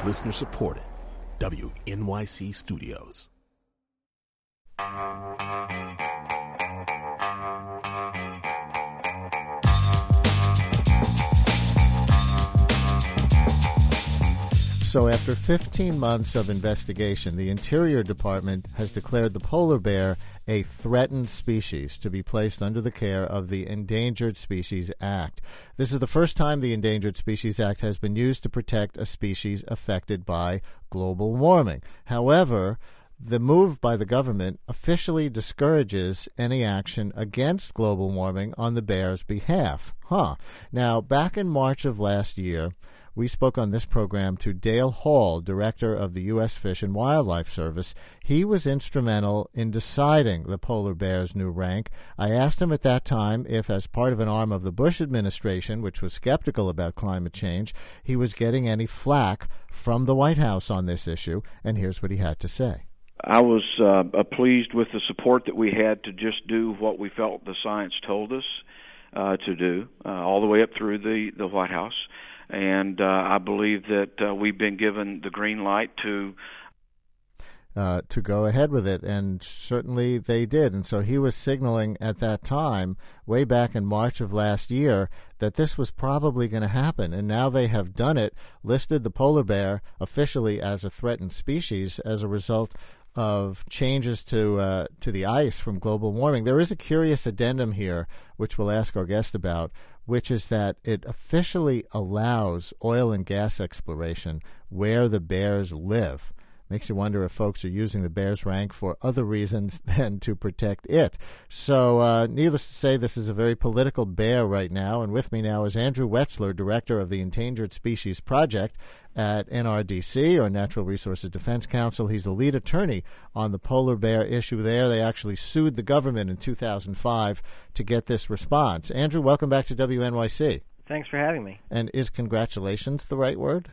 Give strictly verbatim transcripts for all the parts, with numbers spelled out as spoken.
Listener supported. W N Y C Studios. So after fifteen months of investigation, the Interior Department has declared the polar bear a threatened species to be placed under the care of the Endangered Species Act. This is the first time the Endangered Species Act has been used to protect a species affected by global warming. However, the move by the government officially discourages any action against global warming on the bear's behalf. Huh. Now, back in March of last year, we spoke on this program to Dale Hall, director of the U S Fish and Wildlife Service. He was instrumental in deciding the polar bear's new rank. I asked him at that time if, as part of an arm of the Bush administration, which was skeptical about climate change, he was getting any flack from the White House on this issue, and here's what he had to say. I was uh, pleased with the support that we had to just do what we felt the science told us uh, to do, uh, all the way up through the, the White House. And uh, I believe that uh, we've been given the green light to uh, to go ahead with it, and certainly they did. And so he was signaling at that time, way back in March of last year, that this was probably going to happen. And now they have done it, listed the polar bear officially as a threatened species as a result of changes to uh, to the ice from global warming. There is a curious addendum here, which we'll ask our guest about, which is that it officially allows oil and gas exploration where the bears live. Makes you wonder if folks are using the bear's rank for other reasons than to protect it. So, uh, needless to say, this is a very political bear right now. And with me now is Andrew Wetzler, director of the Endangered Species Project at N R D C, or Natural Resources Defense Council. He's the lead attorney on the polar bear issue there. They actually sued the government in two thousand five to get this response. Andrew, welcome back to W N Y C. Thanks for having me. And is congratulations the right word?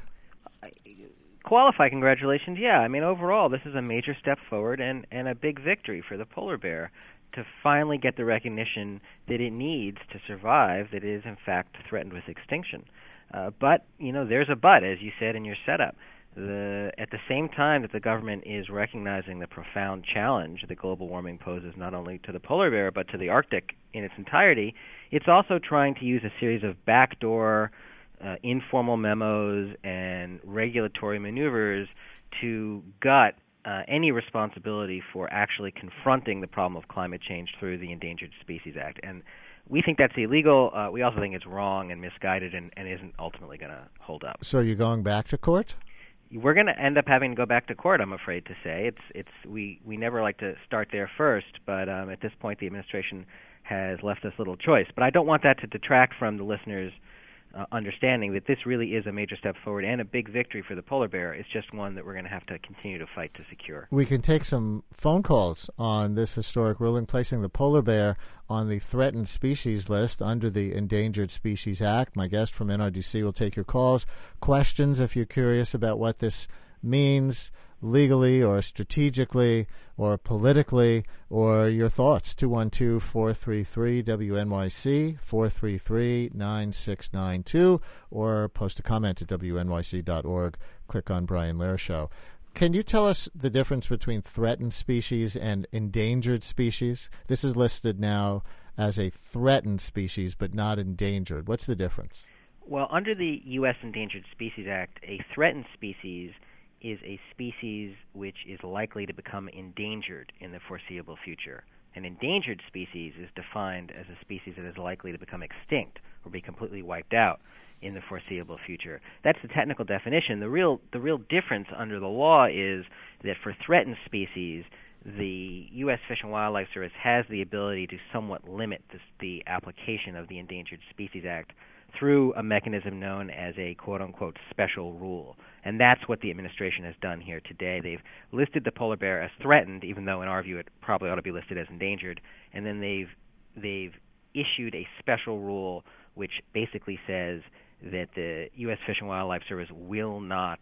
Qualify congratulations, yeah. I mean, overall, this is a major step forward and, and a big victory for the polar bear to finally get the recognition that it needs to survive, that it is, in fact, threatened with extinction. Uh, but, you know, there's a but, as you said in your setup. The, at the same time that the government is recognizing the profound challenge that global warming poses not only to the polar bear but to the Arctic in its entirety, it's also trying to use a series of backdoor Uh, informal memos and regulatory maneuvers to gut uh, any responsibility for actually confronting the problem of climate change through the Endangered Species Act. And we think that's illegal. Uh, we also think it's wrong and misguided and, and isn't ultimately going to hold up. So you're going back to court? We're going to end up having to go back to court, I'm afraid to say. It's it's we, we never like to start there first, but um, at this point the administration has left us little choice. But I don't want that to detract from the listeners' Uh, understanding that this really is a major step forward and a big victory for the polar bear. It's just one that we're going to have to continue to fight to secure. We can take some phone calls on this historic ruling, placing the polar bear on the threatened species list under the Endangered Species Act. My guest from N R D C will take your calls, questions if you're curious about what this means legally or strategically or politically, or your thoughts. two one two, four three three, W N Y C, four three three, nine six nine two, or post a comment at W N Y C dot org. Click on Brian Lehrer Show. Can you tell us the difference between threatened species and endangered species? This is listed now as a threatened species but not endangered. What's the difference? Well, under the U S Endangered Species Act, a threatened species is a species which is likely to become endangered in the foreseeable future. An endangered species is defined as a species that is likely to become extinct or be completely wiped out in the foreseeable future. That's the technical definition. The real the real difference under the law is that for threatened species, the U S Fish and Wildlife Service has the ability to somewhat limit this, the application of the Endangered Species Act through a mechanism known as a quote-unquote special rule. And that's what the administration has done here today. They've listed the polar bear as threatened, even though in our view it probably ought to be listed as endangered, and then they've they've issued a special rule which basically says that the U S Fish and Wildlife Service will not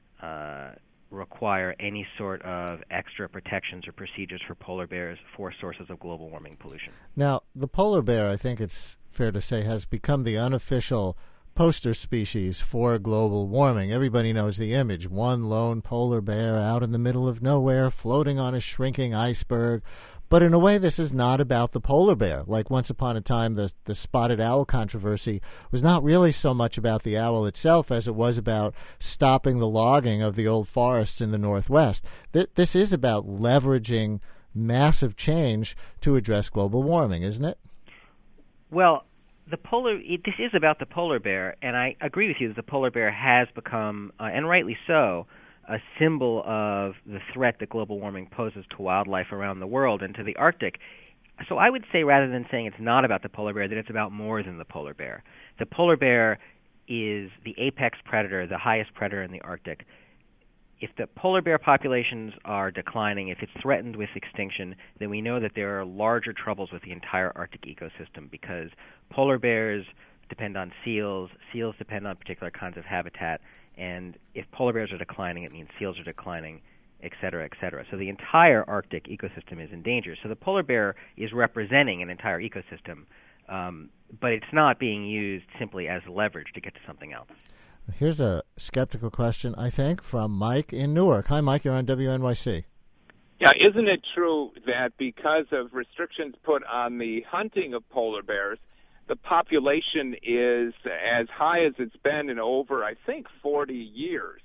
uh, require any sort of extra protections or procedures for polar bears for sources of global warming pollution. Now, the polar bear, I think it's fair to say, has become the unofficial poster species for global warming. Everybody knows the image. One lone polar bear out in the middle of nowhere floating on a shrinking iceberg. But in a way, this is not about the polar bear. Like once upon a time, the, the spotted owl controversy was not really so much about the owl itself as it was about stopping the logging of the old forests in the Northwest. Th- this is about leveraging massive change to address global warming, isn't it? Well, the polar it, this is about the polar bear, and I agree with you that the polar bear has become, uh, and rightly so, a symbol of the threat that global warming poses to wildlife around the world and to the Arctic. So I would say, rather than saying it's not about the polar bear, that it's about more than the polar bear. The polar bear is the apex predator, the highest predator in the Arctic. If the polar bear populations are declining, if it's threatened with extinction, then we know that there are larger troubles with the entire Arctic ecosystem, because polar bears depend on seals, seals depend on particular kinds of habitat, and if polar bears are declining, it means seals are declining, et cetera, et cetera. So the entire Arctic ecosystem is in danger. So the polar bear is representing an entire ecosystem, um, but it's not being used simply as leverage to get to something else. Here's a skeptical question, I think, from Mike in Newark. Hi, Mike. You're on W N Y C. Yeah, isn't it true that because of restrictions put on the hunting of polar bears, the population is as high as it's been in over, I think, forty years?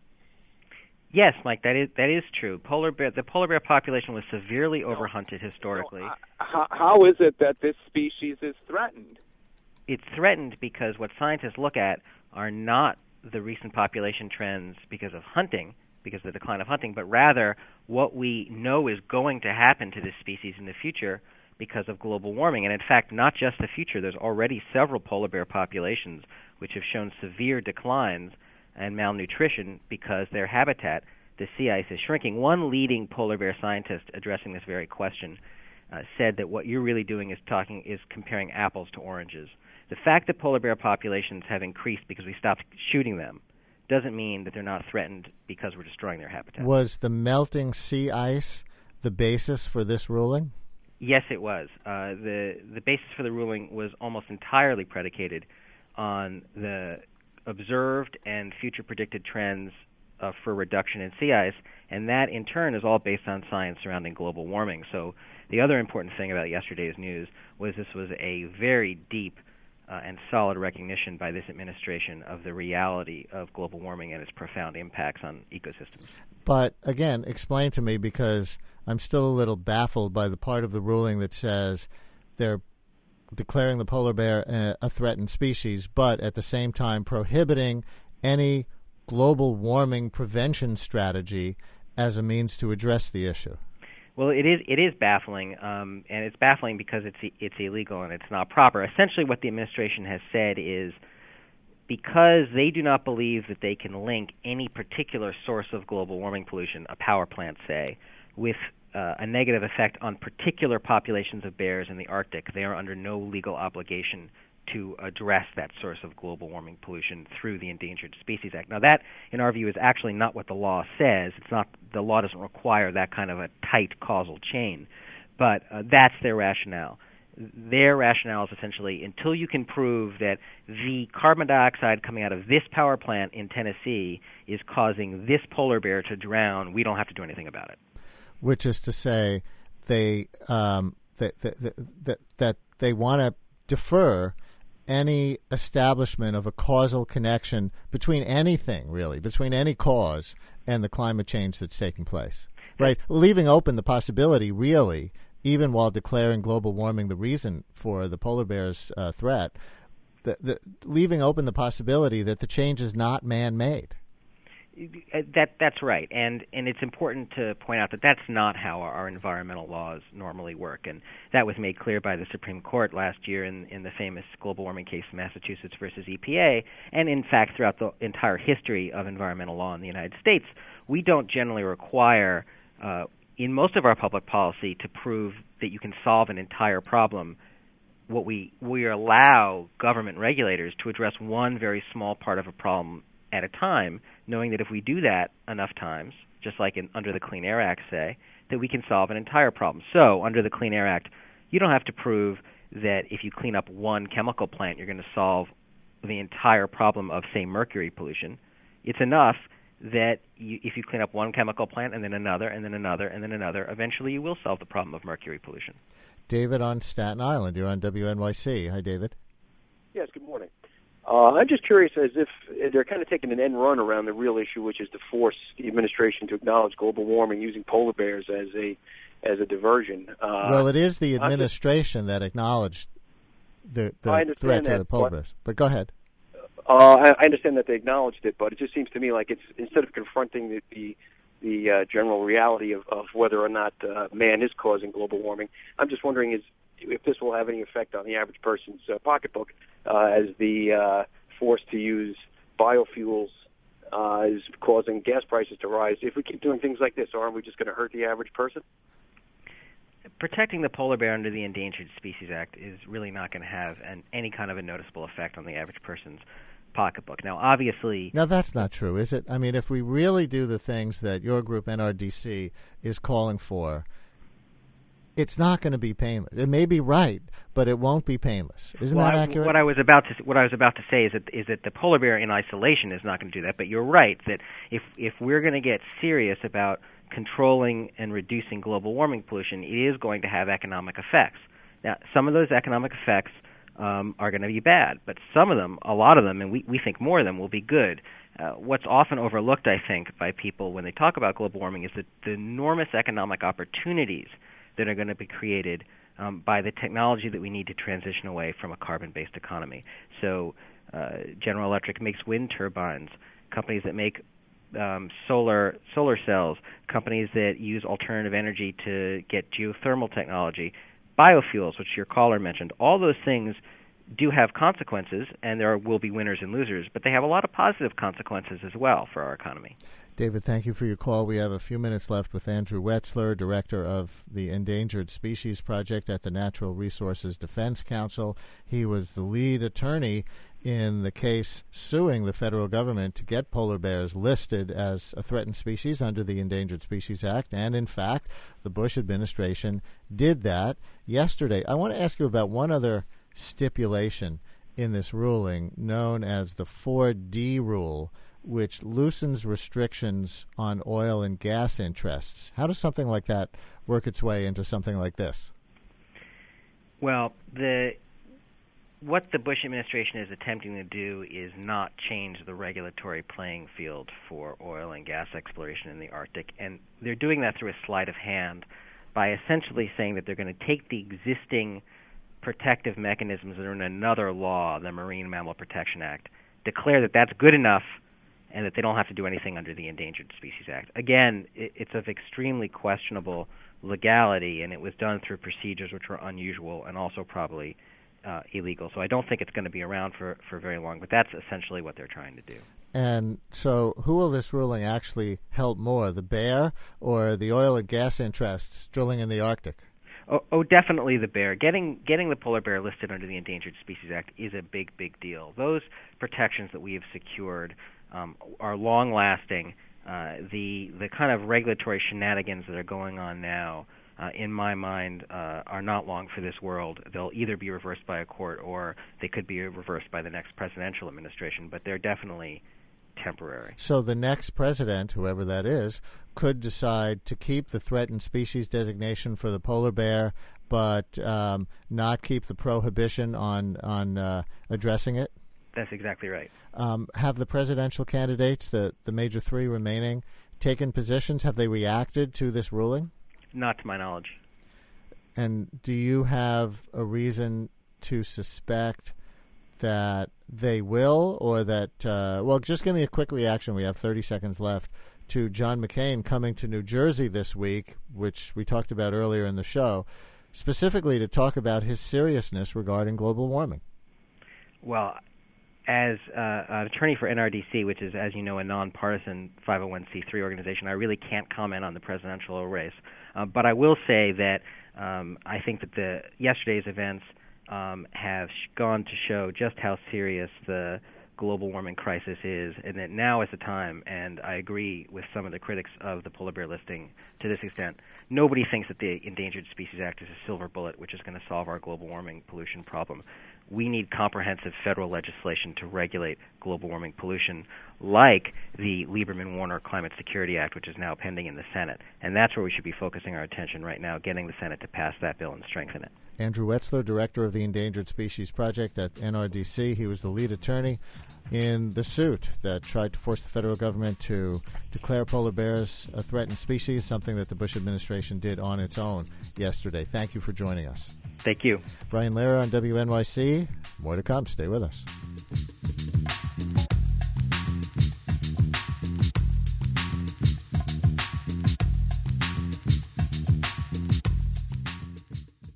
Yes, Mike, that is that is true. Polar bear, the polar bear population was severely overhunted historically. So, uh, how, how is it that this species is threatened? It's threatened because what scientists look at are not the recent population trends because of hunting, because of the decline of hunting, but rather what we know is going to happen to this species in the future because of global warming. And in fact, not just the future. There's already several polar bear populations which have shown severe declines and malnutrition because their habitat, the sea ice, is shrinking. One leading polar bear scientist addressing this very question uh, said that what you're really doing is talking is comparing apples to oranges. The fact that polar bear populations have increased because we stopped shooting them doesn't mean that they're not threatened because we're destroying their habitat. Was the melting sea ice the basis for this ruling? Yes, it was. Uh, the the basis for the ruling was almost entirely predicated on the observed and future predicted trends uh, for reduction in sea ice, and that in turn is all based on science surrounding global warming. So the other important thing about yesterday's news was this was a very deep uh, and solid recognition by this administration of the reality of global warming and its profound impacts on ecosystems. But again, explain to me, because I'm still a little baffled by the part of the ruling that says they're declaring the polar bear a, a threatened species, but at the same time prohibiting any global warming prevention strategy as a means to address the issue. Well, it is it is baffling, um, and it's baffling because it's it's illegal and it's not proper. Essentially, what the administration has said is because they do not believe that they can link any particular source of global warming pollution, a power plant, say, with uh, a negative effect on particular populations of bears in the Arctic, they are under no legal obligation to address that source of global warming pollution through the Endangered Species Act. Now, that, in our view, is actually not what the law says. It's not the law doesn't require that kind of a tight causal chain, but uh, that's their rationale. Their rationale is essentially until you can prove that the carbon dioxide coming out of this power plant in Tennessee is causing this polar bear to drown, we don't have to do anything about it. Which is to say, they um, that that that, that they want to defer any establishment of a causal connection between anything, really, between any cause and the climate change that's taking place, right? Leaving open the possibility, really, even while declaring global warming the reason for the polar bear's uh, threat, the, the, leaving open the possibility that the change is not man-made. That that's right, and and it's important to point out that that's not how our, our environmental laws normally work, and that was made clear by the Supreme Court last year in in the famous global warming case, Massachusetts versus E P A, and in fact throughout the entire history of environmental law in the United States. We don't generally require, uh, in most of our public policy, to prove that you can solve an entire problem. What we we allow government regulators to address one very small part of a problem at a time, knowing that if we do that enough times, just like in, under the Clean Air Act, say, that we can solve an entire problem. So under the Clean Air Act, you don't have to prove that if you clean up one chemical plant, you're going to solve the entire problem of, say, mercury pollution. It's enough that you, if you clean up one chemical plant and then another and then another and then another, eventually you will solve the problem of mercury pollution. David on Staten Island. You're on W N Y C. Hi, David. Yes, good morning. Uh, I'm just curious as if they're kind of taking an end run around the real issue, which is to force the administration to acknowledge global warming using polar bears as a as a diversion. Uh, well, it is the administration just, that acknowledged the, the threat to that, the polar but, bears. But go ahead. Uh, I, I understand that they acknowledged it, but it just seems to me like it's instead of confronting the the, the uh, general reality of, of whether or not uh, man is causing global warming, I'm just wondering is if this will have any effect on the average person's uh, pocketbook uh, as the uh, force to use biofuels uh, is causing gas prices to rise. If we keep doing things like this, aren't we just going to hurt the average person? Protecting the polar bear under the Endangered Species Act is really not going to have an, any kind of a noticeable effect on the average person's pocketbook. Now, obviously... Now, that's not true, is it? I mean, if we really do the things that your group, N R D C, is calling for, it's not going to be painless. It may be right, but it won't be painless. Isn't well, that I, accurate? What I was about to what I was about to say is that is that the polar bear in isolation is not going to do that. But you're right that if if we're going to get serious about controlling and reducing global warming pollution, it is going to have economic effects. Now, some of those economic effects um, are going to be bad, but some of them, a lot of them, and we, we think more of them, will be good. Uh, what's often overlooked, I think, by people when they talk about global warming is that the enormous economic opportunities that are going to be created um, by the technology that we need to transition away from a carbon-based economy. So uh, General Electric makes wind turbines, companies that make um, solar solar cells, companies that use alternative energy to get geothermal technology, biofuels, which your caller mentioned. All those things do have consequences, and there will be winners and losers, but they have a lot of positive consequences as well for our economy. David, thank you for your call. We have a few minutes left with Andrew Wetzler, Director of the Endangered Species Project at the Natural Resources Defense Council. He was the lead attorney in the case suing the federal government to get polar bears listed as a threatened species under the Endangered Species Act, and in fact, the Bush administration did that yesterday. I want to ask you about one other stipulation in this ruling known as the four D rule, which loosens restrictions on oil and gas interests. How does something like that work its way into something like this? Well, the what the Bush administration is attempting to do is not change the regulatory playing field for oil and gas exploration in the Arctic, and they're doing that through a sleight of hand by essentially saying that they're going to take the existing protective mechanisms that are in another law, the Marine Mammal Protection Act, declare that that's good enough and that they don't have to do anything under the Endangered Species Act. Again, it, it's of extremely questionable legality, and it was done through procedures which were unusual and also probably uh, illegal. So I don't think it's going to be around for, for very long, but that's essentially what they're trying to do. And so who will this ruling actually help more, the bear or the oil and gas interests drilling in the Arctic? Oh, oh, definitely the bear. Getting getting the polar bear listed under the Endangered Species Act is a big, big deal. Those protections that we have secured um, are long-lasting. Uh, the the kind of regulatory shenanigans that are going on now, uh, in my mind, uh, are not long for this world. They'll either be reversed by a court or they could be reversed by the next presidential administration, but they're definitely temporary. So the next president, whoever that is, could decide to keep the threatened species designation for the polar bear, but um, not keep the prohibition on on uh, addressing it? That's exactly right. Um, have the presidential candidates, the, the major three remaining, taken positions? Have they reacted to this ruling? Not to my knowledge. And do you have a reason to suspect that they will, or that, uh, well, just give me a quick reaction. We have thirty seconds left to John McCain coming to New Jersey this week, which we talked about earlier in the show, specifically to talk about his seriousness regarding global warming. Well, as uh, an attorney for N R D C, which is, as you know, a nonpartisan five oh one c three organization, I really can't comment on the presidential race. Uh, but I will say that um, I think that the yesterday's events Um, have sh- gone to show just how serious the global warming crisis is, and that now is the time, and I agree with some of the critics of the polar bear listing to this extent. Nobody thinks that the Endangered Species Act is a silver bullet which is going to solve our global warming pollution problem. we need comprehensive federal legislation to regulate global warming pollution, like the Lieberman-Warner Climate Security Act, which is now pending in the Senate. And that's where we should be focusing our attention right now, getting the Senate to pass that bill and strengthen it. Andrew Wetzler, Director of the Endangered Species Project at N R D C. He was the lead attorney in the suit that tried to force the federal government to declare polar bears a threatened species, something that the Bush administration did on its own yesterday. Thank you for joining us. Thank you. Brian Lehrer on W N Y C. More to come. Stay with us.